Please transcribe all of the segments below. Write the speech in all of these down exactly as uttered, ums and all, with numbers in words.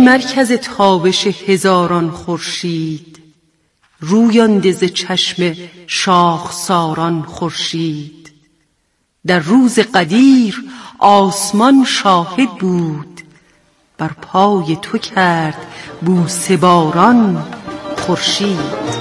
مرکز تابش هزاران خورشید، رویانده ز چشم شاخساران خورشید. در روز قدیر آسمان شاهد بود، بر پای تو کرد بوسه باران خورشید.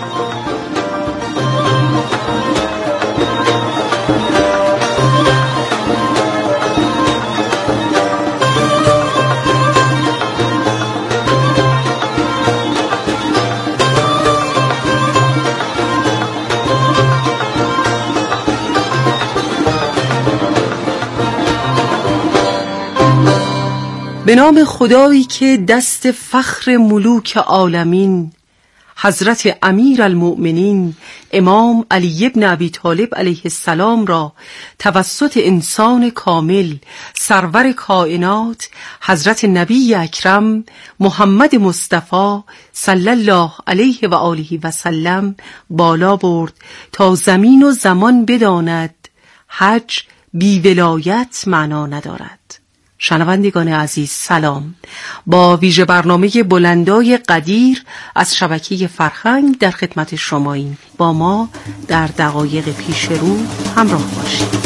به نام خدایی که دست فخر ملوک عالمین حضرت امیر المؤمنین امام علی ابن ابی طالب علیه السلام را توسط انسان کامل سرور کائنات حضرت نبی اکرم محمد مصطفی صلی الله علیه و آله و سلم بالا برد تا زمین و زمان بداند حج بی ولایت معنا ندارد. شنوندگان عزیز سلام. با ویژه برنامه بلندای قدیر از شبکه فرهنگ در خدمت شماییم. با ما در دقایق پیش رو همراه باشید.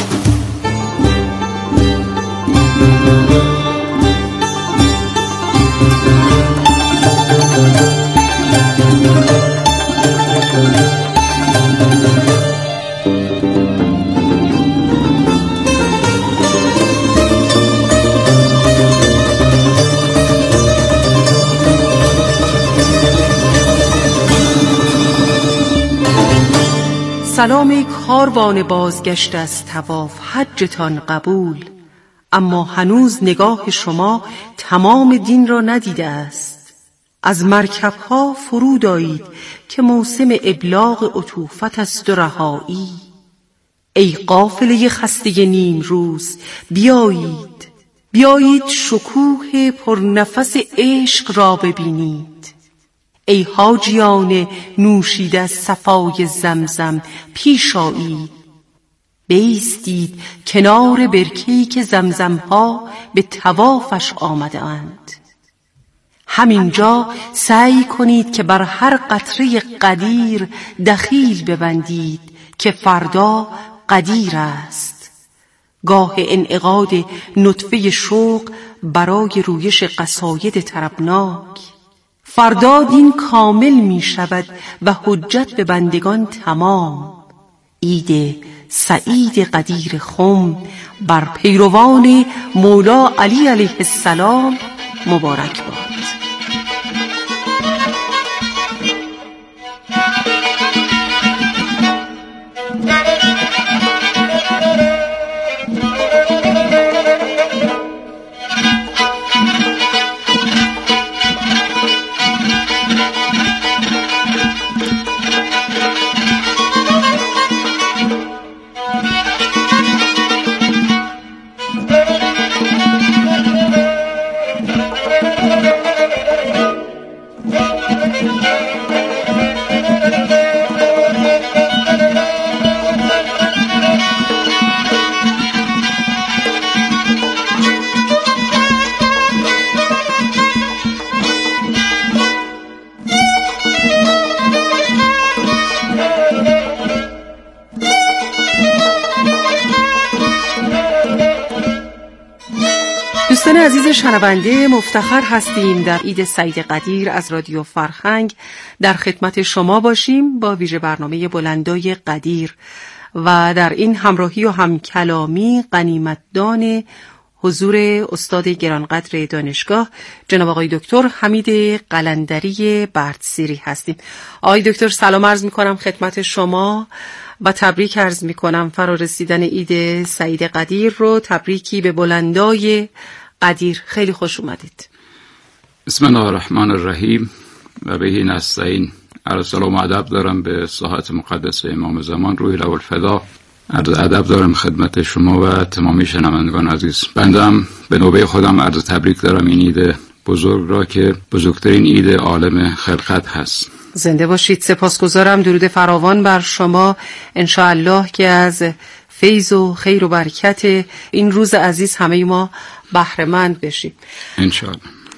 سلام کاروان بازگشت از طواف، حجتان قبول. اما هنوز نگاه شما تمام دین را ندیده است. از مرکبها فرود آیید که موسم ابلاغ عطوفت است و رهایی. ای قافله خسته نیم روز بیایید، بیایید شکوه پرنفس عشق را ببینید. ای حاجیان نوشیده از صفای زمزم پیش آیید، بایستید کنار برکه‌ای که زمزم‌ها به طوافش آمده اند. همینجا سعی کنید که بر هر قطره قدیر دخیل ببندید که فردا قدیر است. گاه انعقاد نطفه شوق برای رویش قصاید طربناک. فردا دین کامل می شود و حجت به بندگان تمام. عید سعید قدیر خم بر پیروان مولا علی علیه السلام مبارک باد. دوستان عزیز شنونده، مفتخر هستیم در عید سعید قدیر از رادیو فرهنگ در خدمت شما باشیم با ویژه برنامه بلندای قدیر و در این همراهی و همکلامی غنیمتدان حضور استاد گرانقدر دانشگاه جناب آقای دکتر حمید قلندری بردسیری هستیم. آقای دکتر سلام عرض می‌کنم خدمت شما و تبریک عرض می‌کنم فرارسیدن عید سعید قدیر رو. تبریکی به بلندای قدیر. خیلی خوش اومدید. بسم الله الرحمن الرحیم و بهی نستعین. عرض سلام و ادب دارم به ساحت مقدس امام زمان روح له الفدا. عرض ادب دارم خدمت شما و تمامی شنوندگان عزیز. بندم به نوبه خودم عرض تبریک دارم این عید بزرگ را که بزرگترین عید عالم خلقت هست. زنده باشید. سپاسگزارم. درود فراوان بر شما. انشاءالله که از فیض و خیر و برکت این روز عزیز همه ما بهره مند بشیم. انشاءالله.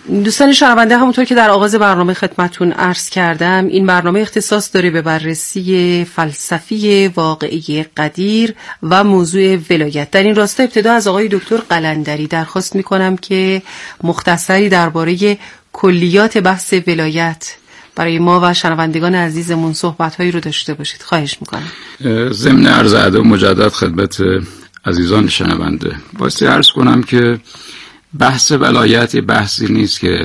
دوستان شنونده، همونطور که در آغاز برنامه خدمتتون عرض کردم، این برنامه اختصاص داره به بررسی فلسفی واقعی قدیر و موضوع ولایت. در این راستا ابتدا از آقای دکتر قلندری درخواست میکنم که مختصری درباره کلیات بحث ولایت برای ما و شنوندگان عزیزمون صحبت‌هایی رو داشته باشید. خواهش میکنم. ضمن عرض ادب مجدد خدمت عزیزان شنونده بایستی عرض کنم که بحث ولایت بحثی نیست که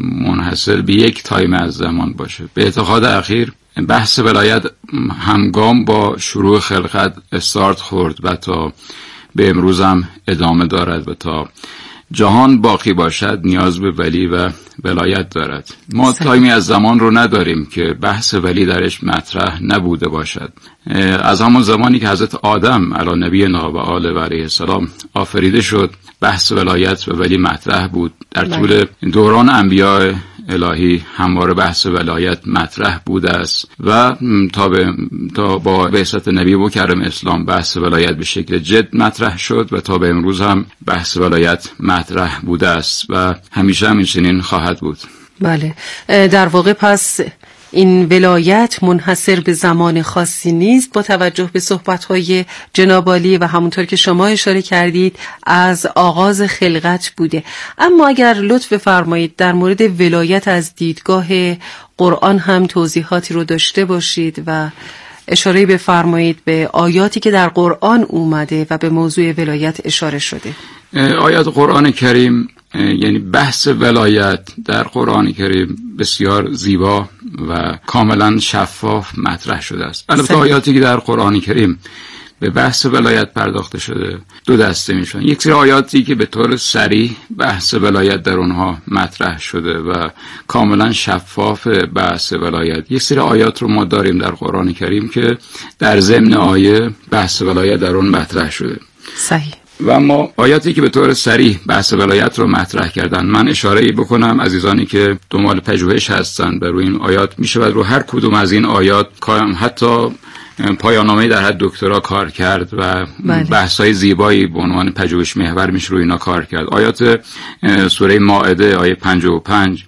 منحصر به یک تایم از زمان باشه. به اعتقاد اخیر بحث ولایت همگام با شروع خلقت استارت خورد و تا به امروز هم ادامه دارد و تا جهان باقی باشد نیاز به ولی و ولایت دارد. ما تایمی از زمان رو نداریم که بحث ولی درش مطرح نبوده باشد. از همون زمانی که حضرت آدم علی نبینا و آله و علیه السلام آفریده شد بحث ولایت و ولی مطرح بود. در طول دوران انبیاء الهی همواره بحث ولایت مطرح بوده است و تا, به تا با بعثت نبی مکرم اسلام بحث ولایت به شکل جد مطرح شد و تا به امروز هم بحث ولایت مطرح بوده است و همیشه هم این چنین خواهد بود. بله، در واقع پس این ولایت منحصر به زمان خاصی نیست با توجه به صحبت‌های جناب عالی و همونطور که شما اشاره کردید از آغاز خلقت بوده. اما اگر لطف فرمایید در مورد ولایت از دیدگاه قرآن هم توضیحاتی رو داشته باشید و اشاره بفرمایید به آیاتی که در قرآن اومده و به موضوع ولایت اشاره شده. آیات قرآن کریم یعنی بحث ولایت در قرآن کریم بسیار زیبا و کاملا شفاف مطرح شده است. البته آیاتی که در قرآن کریم به بحث ولایت پرداخته شده دو دسته میشن. یک سری آیاتی که به طور صریح بحث ولایت در اونها مطرح شده و کاملا شفاف بحث ولایت. یک سری آیات رو ما داریم در قرآن کریم که در ضمن آیه بحث ولایت در اون مطرح شده. صحیح. و ما آیاتی که به طور صریح بحث ولایت رو مطرح کردن، من اشاره ای بکنم عزیزانی که دنبال پژوهش هستن بر روی این آیات میشه رو هر کدوم از این آیات حتی پایان‌نامه در حد دکترا کار کرد و بحث‌های زیبایی به عنوان پژوهش محور میشه روی اینا کار کرد. آیات سوره مائده آیه پنجاه و پنج،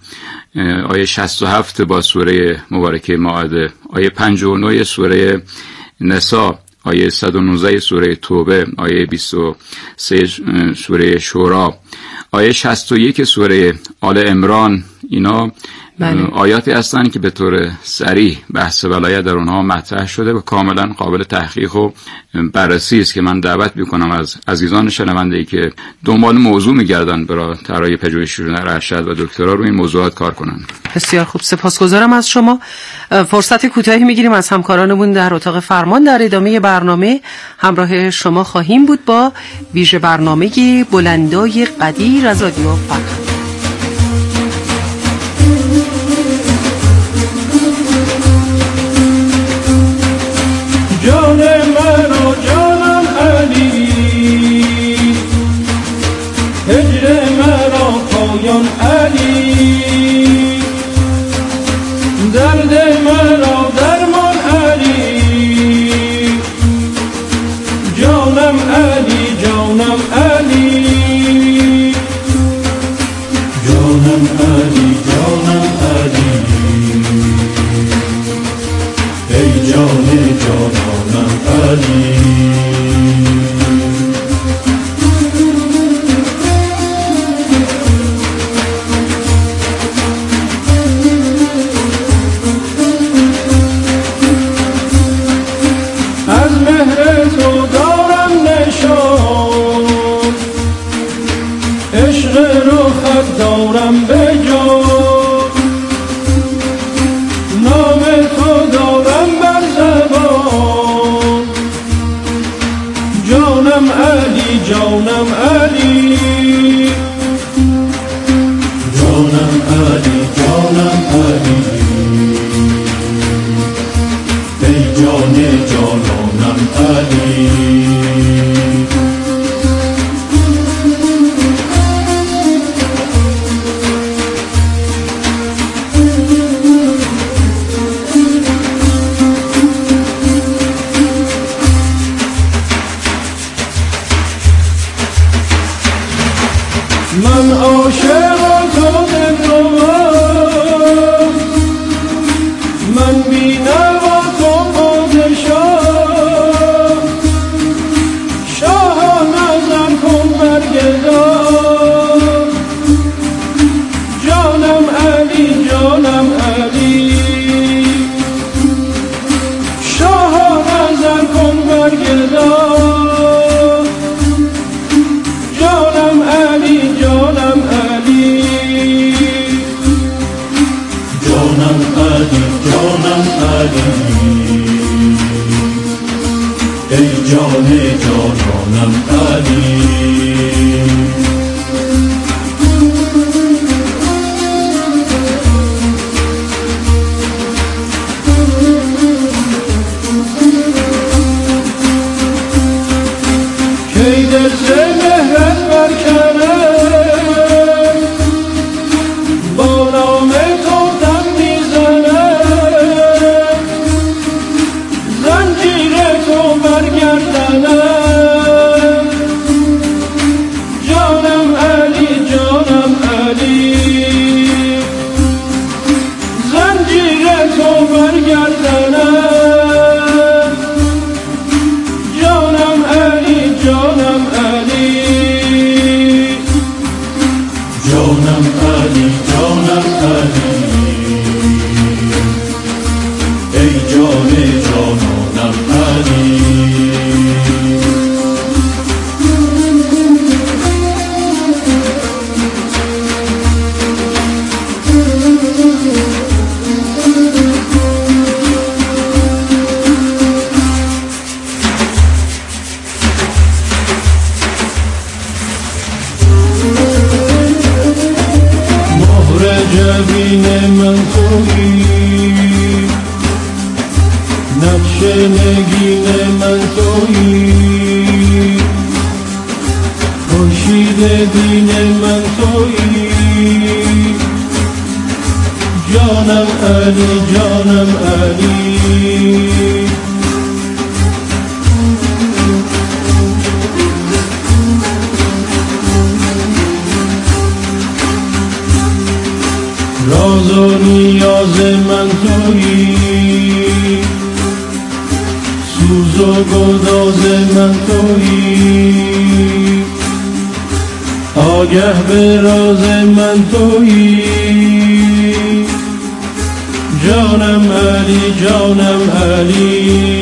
آیه شصت و هفت با سوره مبارکه مائده، آیه پنجاه و نه سوره نساء، آیه صد و نوزده سوره توبه، آیه بیست و سه سوره شورا، آیه شصت و یک سوره آل عمران، اینا بله. آیاتی هستند که به طور صریح بحث ولایت در اونها مطرح شده و کاملا قابل تحقیق و بررسی است که من دعوت میکنم از عزیزان شنونده‌ای که دنبال موضوع میگردن برای طراحی پژوهشی در ارشد و دکترا روی این موضوعات کار کنن. بسیار خوب، سپاسگزارم از شما. فرصت کوتاهی میگیریم از همکارانمون در اتاق فرمان. در ادامه برنامه همراه شما خواهیم بود با ویژه برنامه بلندای قدیر از رادیو فرهنگ. جان من و جانم علی، هجر مرا پایان علی، درد مرا درمان علی، جانم علی جانم علی، جانم علی جانم علی، ای جان جانانم علی. از مهر تو دارم نشان، عشق رخت دارم به جان، نام تو دارم بر زبان، جانم علی جانم علی، جانم علی جانم علی، ای جان جانانم علی. من عاشق تو دل سے مهرت برکنه با نام تو دم میزنه زنجیر تو برگردنه جانم علی جانم علی زنجیر تو برگردنه جانم علی جانم علی جانم علی جانم علی ای جان جانانم علی جبین من تویی نقش نگین من تویی خورشید دین من تویی جانم علی جانم علی راز و نیاز من تویی سوز و گداز من تویی آگه به راز من تویی جانم علی جانم علی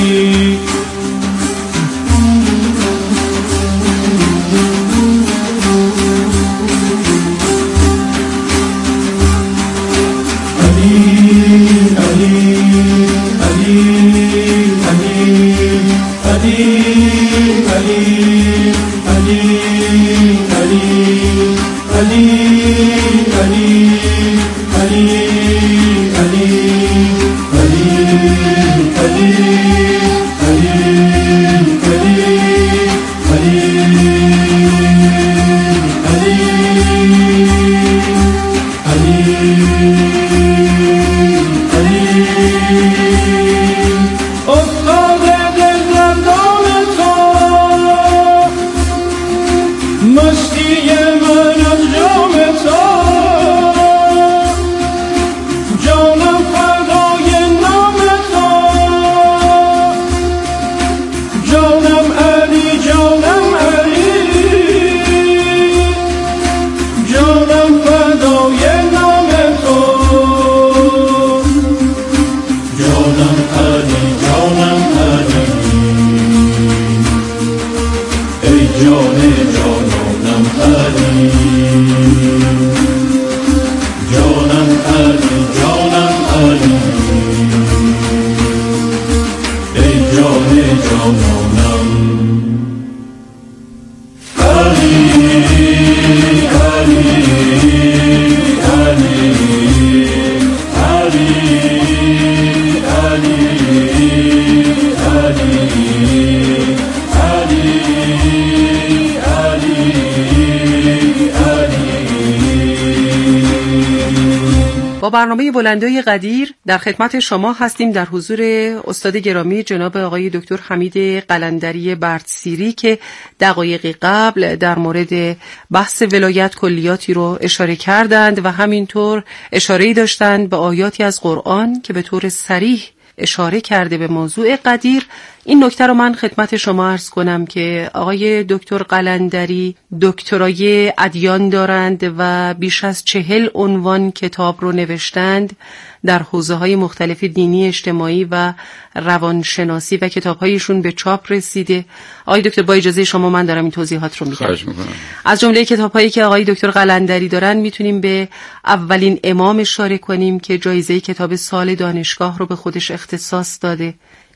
با برنامه بلندای قدیر در خدمت شما هستیم در حضور استاد گرامی جناب آقای دکتر حمید قلندری بردسیری که دقایقی قبل در مورد بحث ولایت کلیاتی رو اشاره کردند و همینطور اشاره‌ای داشتند به آیاتی از قرآن که به طور صریح اشاره کرده به موضوع قدیر. این نکته رو من خدمت شما عرض کنم که آقای دکتر قلندری دکترای ادیان دارند و بیش از چهل عنوان کتاب رو نوشتند در حوزه‌های مختلف دینی، اجتماعی و روانشناسی و کتاب‌هایشون به چاپ رسیده. آقای دکتر با اجازه شما من دارم این توضیحات رو میدم. خواهش می‌کنم. از جمله کتاب‌هایی که آقای دکتر قلندری دارن میتونیم به اولین امام اشاره کنیم که جایزه کتاب سال دانشگاه رو به خودش اختصاص داده.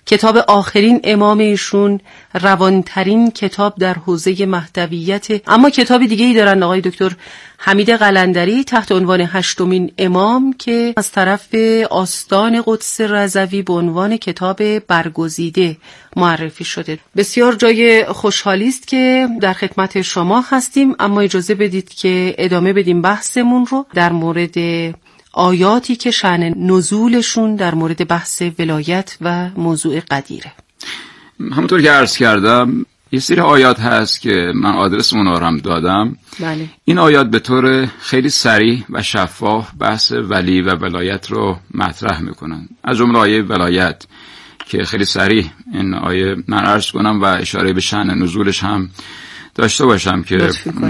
کتاب آخرین امام ایشون روانترین کتاب در حوزه مهدویت. اما کتاب دیگه ای دارن آقای دکتر حمید قلندری تحت عنوان هشتمین امام که از طرف آستان قدس رضوی به عنوان کتاب برگزیده معرفی شده. بسیار جای خوشحالی است که در خدمت شما هستیم، اما اجازه بدید که ادامه بدیم بحثمون رو در مورد آیاتی که شأن نزولشون در مورد بحث ولایت و موضوع قدیره. همونطور که عرض کردم یه سری آیات هست که من آدرس اونا رو هم دادم. بله. این آیات به طور خیلی سریع و شفاف بحث ولی و ولایت رو مطرح میکنن. از جمله آیه ولایت که خیلی سریع این آیه من عرض کنم و اشاره به شأن نزولش هم داشته باشم که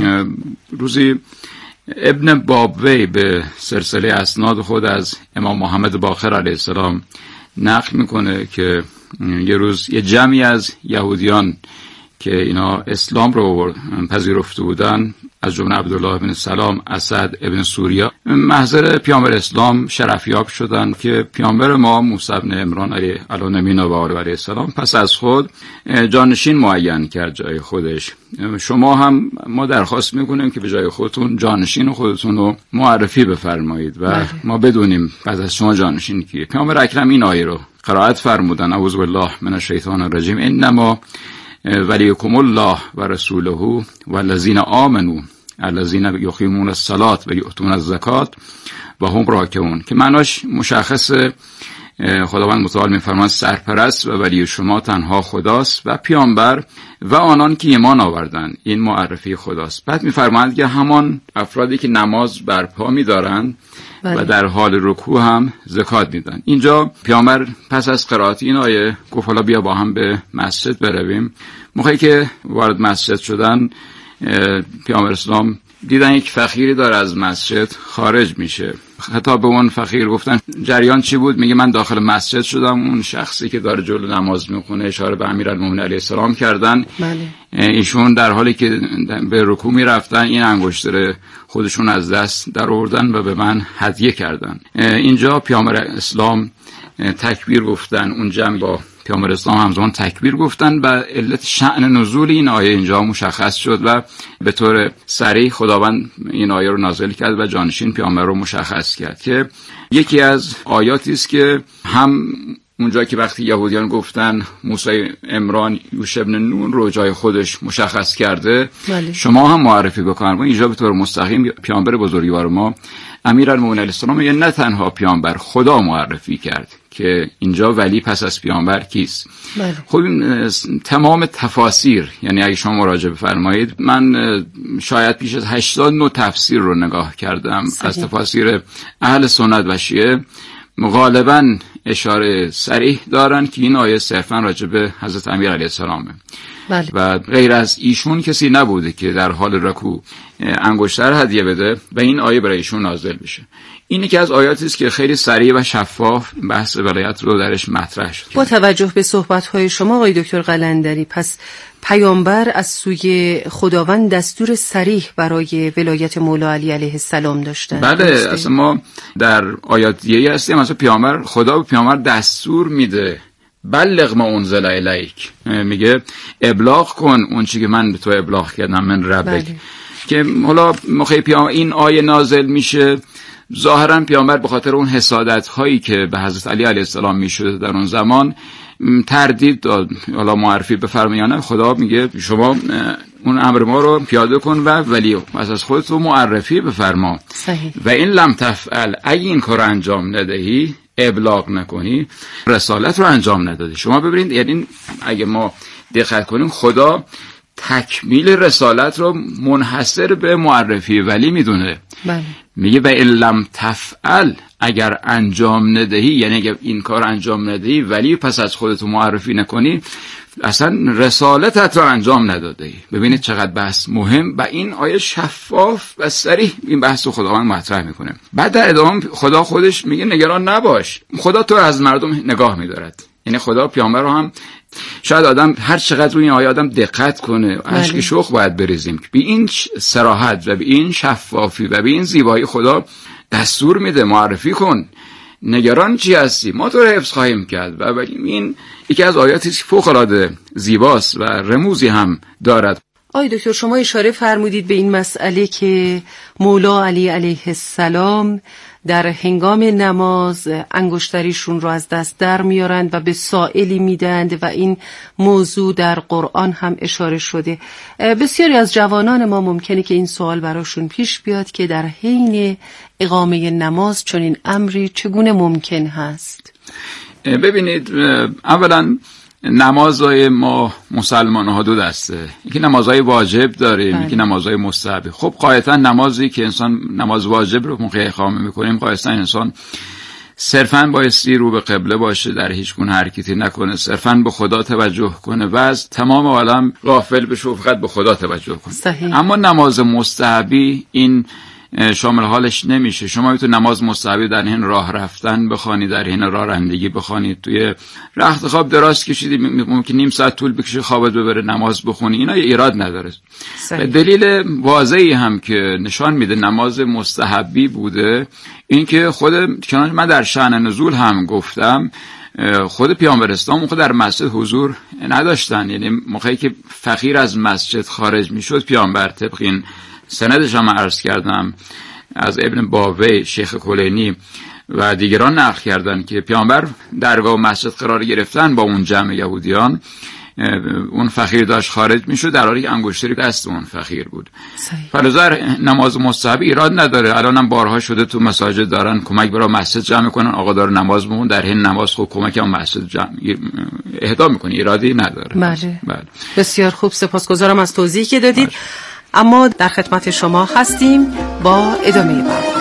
روزی ابن بابوی به سلسله اسناد خود از امام محمد باقر علیه السلام نقل میکنه که یه روز یه جمعی از یهودیان که اینا اسلام رو پذیرفته بودن، از جمله عبدالله بن سلام، اسد ابن سوریا، محضر پیامبر اسلام شرفیاب شدن که پیامبر ما موسی بن عمران علیه النبینا و آله علیه السلام پس از خود جانشین معین کرد جای خودش. شما هم ما درخواست میکنیم که به جای خودتون جانشین خودتون رو معرفی بفرمایید و بله. ما بدونیم بعد از شما جانشین کیه. پیامبر اکرم این آیه رو قرائت فرمودن: اعوذ بالله من الشیطان الرجیم، انما ولیکم الله و رسوله و الذین آمنوا الذین یقیمون الصلاة و یؤتون الزکات و هم راکعون، که معناش مشخص. خداوند متعال می‌فرماید سرپرست و ولی شما تنها خداست و پیامبر و آنان که ایمان آوردند. این معرفی خداست. بعد می‌فرماید که همان افرادی که نماز برپا می‌دارند و در حال رکوع هم زکات میدن. اینجا پیامبر پس از قرائت این آیه گفت حالا بیا با هم به مسجد برویم. موقعی که وارد مسجد شدن پیامبر اسلام دیدن یک فقیری داره از مسجد خارج میشه. خطاب به اون فقیر گفتن جریان چی بود؟ میگه من داخل مسجد شدم، اون شخصی که داره جلو نماز میخونه اشاره به امیرالمومنین علیه السلام کردن. بله. ایشون در حالی که به رکوع میرفتن این انگشتر خودشون از دست در آوردن و به من هدیه کردن. اینجا پیامبر اسلام تکبیر گفتن، اون جمع با پیامبر اسلام همزمان تکبیر گفتن و علت شأن نزول این آیه اینجا مشخص شد و به طور سریع خداوند این آیه رو نازل کرد و جانشین پیامبر رو مشخص کرد که یکی از آیاتی است که هم اونجا که وقتی یهودیان گفتن موسی عمران یوشع بن نون رو جای خودش مشخص کرده، بله. شما هم معرفی بکنن. اینجا به طور مستقیم پیامبر بزرگوار ما امیرالمومنین علیه السلام یه نه تنها پیامبر خدا معرفی کرد که اینجا ولی پس از پیامبر کیست. بله. خب این تمام تفاسیر، یعنی اگه شما مراجعه بفرمایید، من شاید پیش از هشتاد نوع تفسیر رو نگاه کردم. صحیح. از تفاسیر اهل سنت و شیعه غالباً اشاره صریح دارن که این آیه صرفاً راجع به حضرت امیر علیه السلامه. بله. و غیر از ایشون کسی نبوده که در حال رکوع انگشتر هدیه بده و این آیه برای ایشون نازل بشه. اینی که از آیاتی است که خیلی سریع و شفاف بحث ولایت رو درش مطرح شد. با توجه به صحبت‌های شما آقای دکتر قلندری، پس پیامبر از سوی خداوند دستور صریح برای ولایت مولا علی علیه السلام داشتن. بله، اصلا ما در آیات دیگه هستیم مثلا پیامبر، خدا به پیامبر دستور میده بلغ ما انزل الیک، میگه ابلاغ کن اون چیزی که من به تو ابلاغ کردم من ربک. بله. که حالا موقع پیامبر این آیه نازل میشه، ظاهرا پیامبر به خاطر اون حسادت هایی که به حضرت علی علیه السلام میشد در اون زمان تردید داد. حالا معرفی بفرمایانه خدا میگه شما اون امر ما رو پیاده کن و ولی پس از خودت رو معرفی بفرما. صحیح. و این لم تفعل، اگه این کار انجام ندهی، ابلاغ نکنی، رسالت رو انجام ندادی. شما ببینید، یعنی اگه ما دقت کنیم خدا تکمیل رسالت رو منحصر به معرفی ولی میدونه. بله. میگه و این لم تفعل، اگر انجام ندهی، یعنی اگر این کار انجام ندهی ولی پس از خودت معرفی نکنی، اصلا رسالتت رو انجام ندادی. ببینید چقدر بحث مهم و این آیه شفاف و صریح این بحث رو خداوند مطرح میکنه. بعد در ادامه خدا خودش میگه نگران نباش، خدا تو از مردم نگاه میدارد. یعنی خدا پیامبر رو هم، شاید آدم هر چقدر روی این آیه آدم دقت کنه اشک شوق باید بریزیم که به این صراحت و به این شفافی و به این زیبایی خدا دستور میده معرفی کن. نگران چی هستی؟ ما تو رو حفظ خواهیم کرد. و این یکی از آیاتی است که فوق‌العاده زیباست و رموزی هم دارد. آی دکتر، شما اشاره فرمودید به این مسئله که مولا علی علیه السلام در هنگام نماز انگشتریشون رو از دست در میارند و به سائلی میدند و این موضوع در قرآن هم اشاره شده. بسیاری از جوانان ما ممکنه که این سوال براشون پیش بیاد که در حین اقامه نماز چنین امری چگونه ممکن هست؟ ببینید، اولا نمازهای ما مسلمان ها دو دسته، یکی نمازهای واجب داریم، یکی نمازهای مستحب. خب قاعدتا نمازی که انسان نماز واجب رو موقع اقامه میکنیم، قاعدتا انسان صرفاً بایستی رو به قبله باشه، در هیچ گونه حرکتی نکنه، صرفاً به خدا توجه کنه و از تمام عالم غافل بشه و فقط به خدا توجه کنه. صحیح. اما نماز مستحبی این شامل حالش نمیشه. شما میتونید نماز مستحبی در حین راه رفتن بخوانید، در حین راه رانندگی بخوانید، توی رخت خواب دراز کشیدید ممکن نیم ساعت طول بکشه خوابت ببره نماز بخونی، اینا ایراد نداره. دلیل واضحی هم که نشان میده نماز مستحبی بوده این که خود چنانچه من در شأن نزول هم گفتم، خود پیامبر اسلام موقع در مسجد حضور نداشتن. یعنی موقعی که فقیر از مسجد خارج میشد، پیامبر طبق این سندش هم عرض کردم از ابن باوی، شیخ کلینی و دیگران نقل کردن که پیامبر درگاه مسجد قرار گرفتن با اون جمع یهودیان، اون فقیر داشت خارج میشد در حالی که انگشتری دست اون فقیر بود. فلذا نماز مستحب ایراد نداره. الان هم بارها شده تو مساجد دارن کمک برای مسجد جمع کنن، آقا داره نماز میخونه، در حین نماز خود کمک هم مسجد جمع اهدا میکنه، ایرادی نداره. بله. بله. بسیار خوب، سپاسگزارم از توضیحی که دادید. بله. اما در خدمت شما هستیم با ادامه برنامه.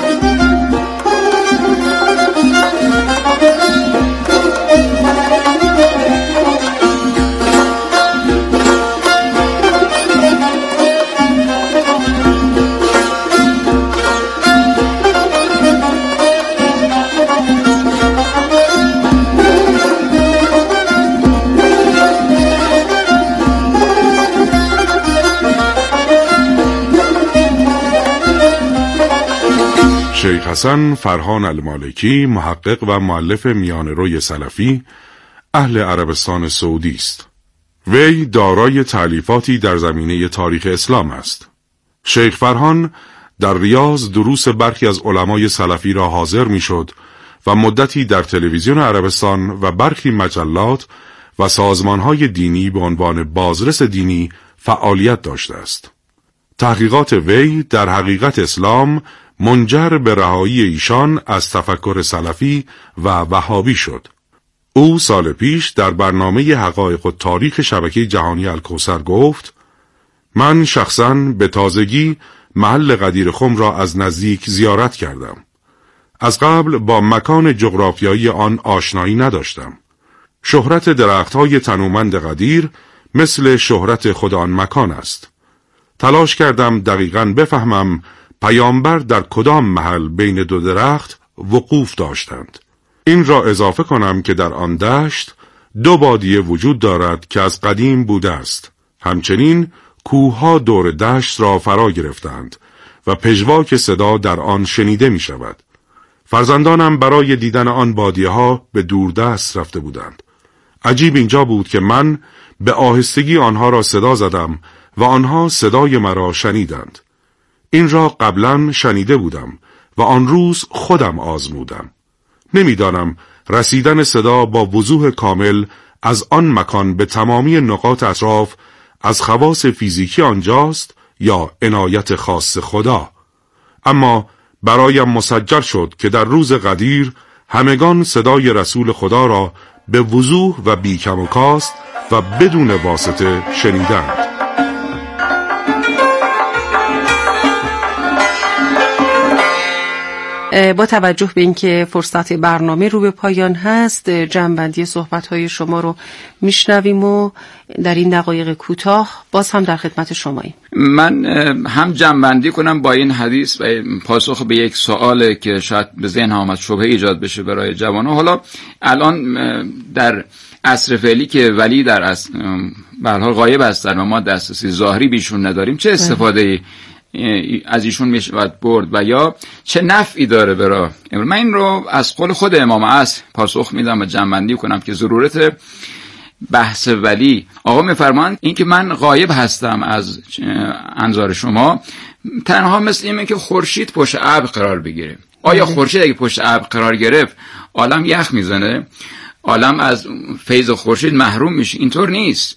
شیخ حسن فرهان المالکی، محقق و مؤلف میانه‌روی سلفی، اهل عربستان سعودی است. وی دارای تألیفاتی در زمینه تاریخ اسلام است. شیخ فرهان در ریاض دروس برخی از علمای سلفی را حاضر میشد و مدتی در تلویزیون عربستان و برخی مجلات و سازمانهای دینی به عنوان بازرس دینی فعالیت داشته است. تحقیقات وی در حقیقت اسلام منجر به رهایی ایشان از تفکر سلفی و وهابی شد. او سال پیش در برنامه حقایق و تاریخ شبکه جهانی الکوثر گفت: من شخصاً به تازگی محل غدیر خم را از نزدیک زیارت کردم. از قبل با مکان جغرافیایی آن آشنایی نداشتم. شهرت درختهای تنومند غدیر مثل شهرت خود آن مکان است. تلاش کردم دقیقاً بفهمم پیامبر در کدام محل بین دو درخت وقوف داشتند. این را اضافه کنم که در آن دشت دو بادیه وجود دارد که از قدیم بوده است. همچنین کوهها دور دشت را فرا گرفتند و پژواک صدا در آن شنیده می شود. فرزندانم برای دیدن آن بادیه ها به دوردست رفته بودند. عجیب اینجا بود که من به آهستگی آنها را صدا زدم و آنها صدای مرا شنیدند. این را قبلا شنیده بودم و آن روز خودم آزمودم. نمیدانم رسیدن صدا با وضوح کامل از آن مکان به تمامی نقاط اطراف از خواص فیزیکی آنجاست یا عنایت خاص خدا. اما برایم مسجل شد که در روز غدیر همگان صدای رسول خدا را به وضوح و بیکم و کاست و بدون واسطه شنیدند. با توجه به اینکه فرصت برنامه رو به پایان هست، جمع‌بندی صحبت‌های شما رو میشنویم و در این دقایق کوتاه باز هم در خدمت شماییم. من هم جمع‌بندی کنم با این حدیث و پاسخ به یک سوال که شاید به ذهن آمد شبهه ایجاد بشه برای جوانان. حالا الان در عصر فعلی که ولی در به هر حال غایب هستن و ما دسترسی ظاهری بیشون نداریم، چه استفاده از ایشون میشود برد و یا چه نفعی داره برای. من این رو از قول خود امام عصر پاسخ میدم و جمع‌بندی کنم که ضرورت بحث ولی، آقا میفرمایند این که من غایب هستم از انظار شما تنها مثل اینه که خورشید پشت ابر قرار بگیره. آیا خورشید اگه پشت ابر قرار گرفت عالم یخ میزنه؟ عالم از فیض خورشید محروم میشه؟ اینطور نیست.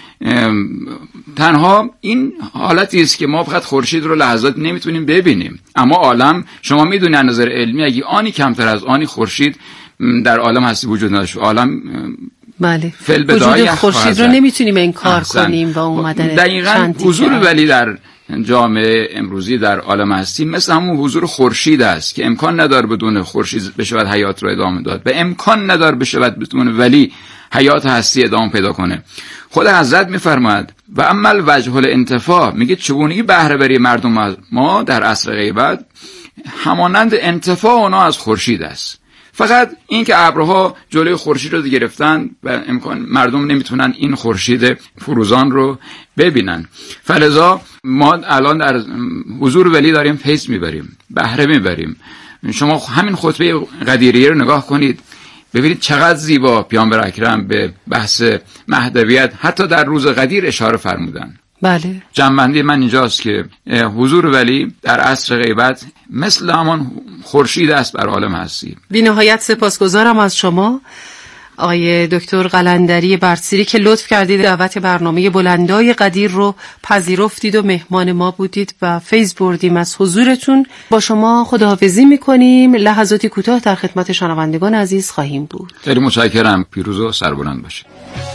تنها این حالتی است که ما فقط خورشید رو لحظات نمیتونیم ببینیم، اما عالم شما میدونید از نظر علمی اگه آنی کمتر از آنی خورشید در عالم هستی وجود نداشت، عالم بله وجود خورشید رو نمیتونیم انکار کنیم و اومدن دقیقاً حضور ولی در جامعه امروزی در عالم هستی مثل همون حضور خورشید است که امکان نداره بدون خورشید بشود حیات رو ادامه داد و امکان نداره بشود بدون ولی حیات هستی ادامه پیدا کنه. خود حضرت میفرماید و عمل وجه الانتفاع، میگه چگونگی بهره بری مردم ما در عصر غیبت همانند انتفاع اونا از خورشید است. فقط این که ابرها جلوی خورشید رو گرفتن و امکان مردم نمیتونن این خورشید فروزان رو ببینن. فلذا ما الان در حضور ولی داریم فیض میبریم، بهره میبریم. شما همین خطبه قدیریه رو نگاه کنید، ببینید چقدر زیبا پیامبر اکرم به بحث مهدویت حتی در روز قدیر اشاره فرمودن. بله. جنبندی من اینجاست که حضور ولی در عصر غیبت مثل همان خورشید است بر عالم هستی. بی نهایت سپاسگزارم از شما آقای دکتر قلندری برسیری که لطف کردید دعوت برنامه بلندای قدیر رو پذیرفتید و مهمان ما بودید و فیض بردیم از حضورتون. با شما خداحافظی میکنیم، لحظاتی کوتاه در خدمت شنوندگان عزیز خواهیم بود. خیلی متشکرم، پیروز و سربلند باشید.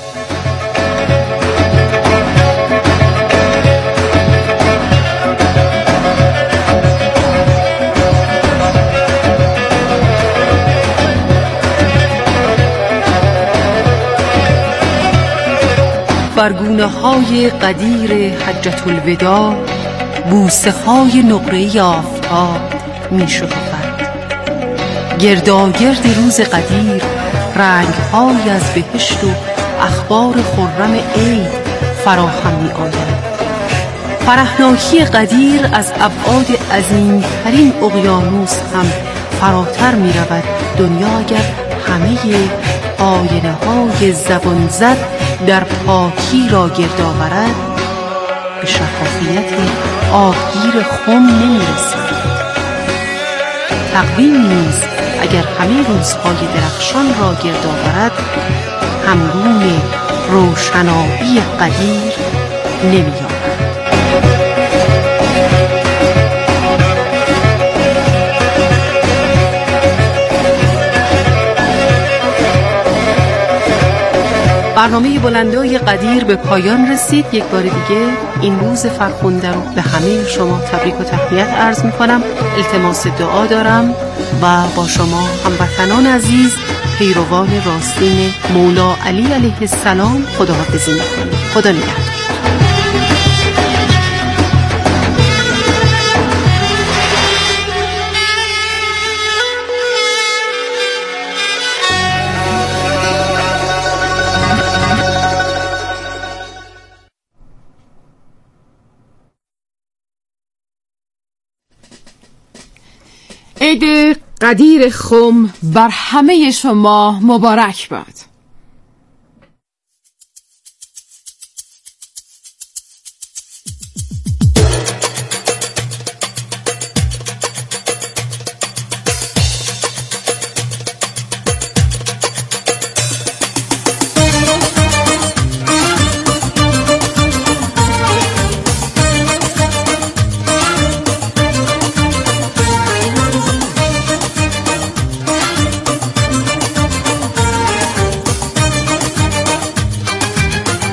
برگونه های قدیر حجت الوداع بوسه های نقره آفتاب می شکفد. گرداگرد روز قدیر رنگ های از بهشت و اخبار خرم عید فراهم می آید. فرحناکی قدیر از ابعاد عظیم ترین اقیانوس هم فراتر می رود. دنیا اگر همه آینه های زبان زد در پاکی را گرد آورد به شفافیت آبگیر خم نمی رسد. تقویم نیز اگر همه روزهای درخشان را گرد آورد همگون روشنایی قدیر نمی یابد. برنامه بلندای قدیر به پایان رسید. یک بار دیگه این روز فرخنده رو به همه شما تبریک و تهنیت عرض می کنم. التماس دعا دارم و با شما هموطنان عزیز پیروان راستین مولا علی علیه السلام خداحافظی می کنم. خدا نگهدار. عید قدیر خم بر همه شما مبارک باد.